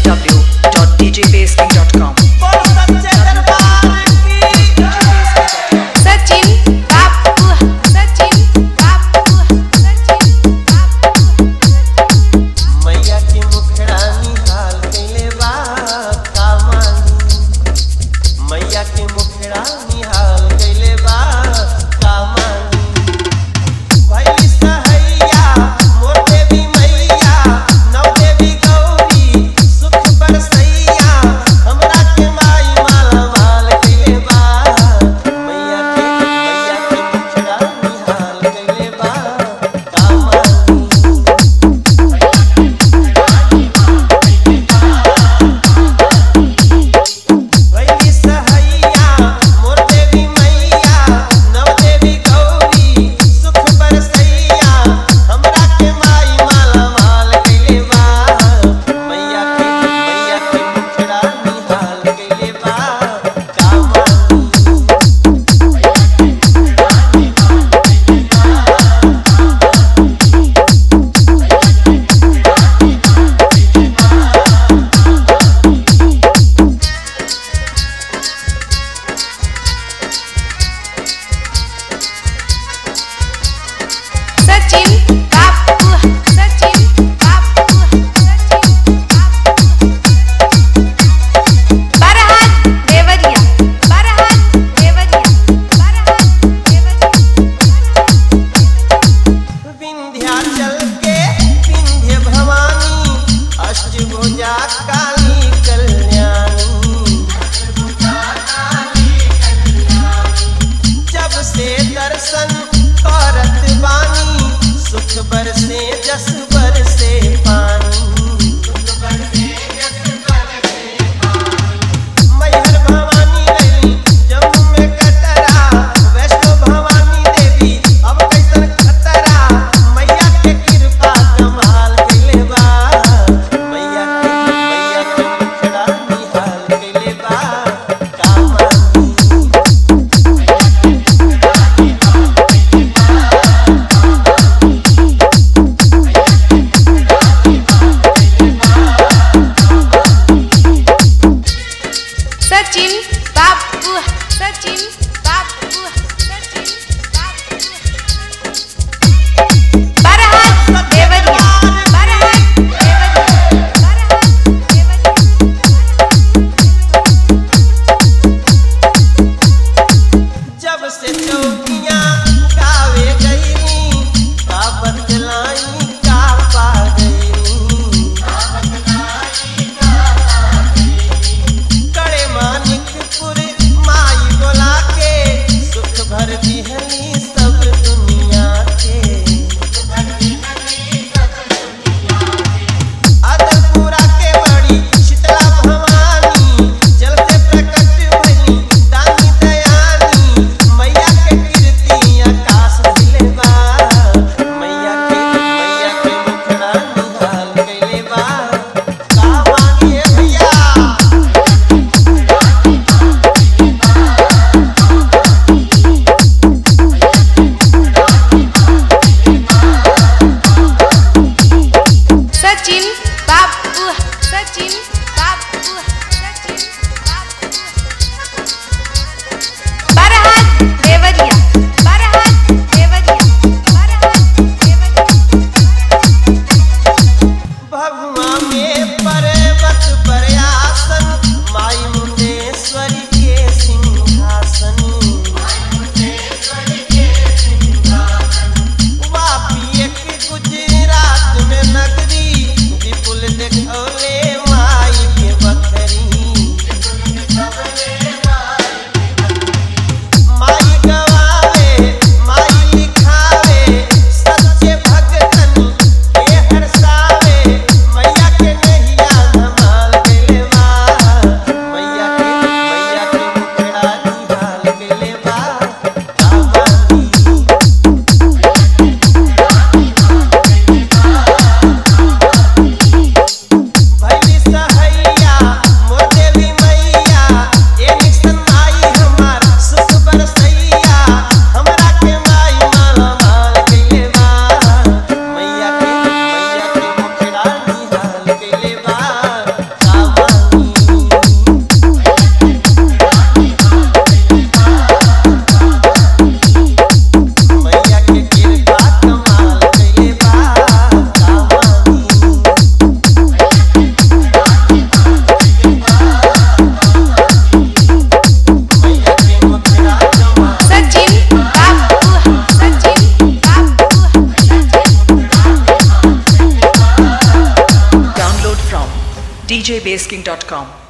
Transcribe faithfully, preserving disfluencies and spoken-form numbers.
w dot d j paisley dot com. दर्शन करत बानी सुख बरसे जस बरसे पानी मैहर भवानी रही जम्मू में कटरा वैष्णो भवानी देवी अब कैसन खतरा मैया के कृपा कमाल कइले बा मैया के मैया के मुखड़ा निहाल कइले बा सचिन बाबू सचिन बाबू सचिन बाबू बरहत देवरिया बरहत देवरिया बरहत देवरिया जब से चौकियां गावे गईनी का बदलाई का पा गईनी कड़े मानिकपुर माई बोला के सुख भर दिहनी सब दुनिया के अदलपुरा के बड़ी शीतला भवानी जल से प्रकट भइली दानी दयानी मैया के कीर्ति आकाश दिले बा मैया के मैया के मुखड़ा निहाल कइले बा का मांगिए भैया सचिन बाबू सचिन बाबू सचिन बाबू बरहत देवरिया बरहत देवरिया बरहत देवरिया भगवा में पर्वत पर आसन माई मुंडेश्वरी के सिंहासन वापी एक गुजरात में नगरी विपुल देखौले माई के बखरी माई गवावे माई लिखावे सच्चे भगतन के हरसावे मैया के d j baseking dot com.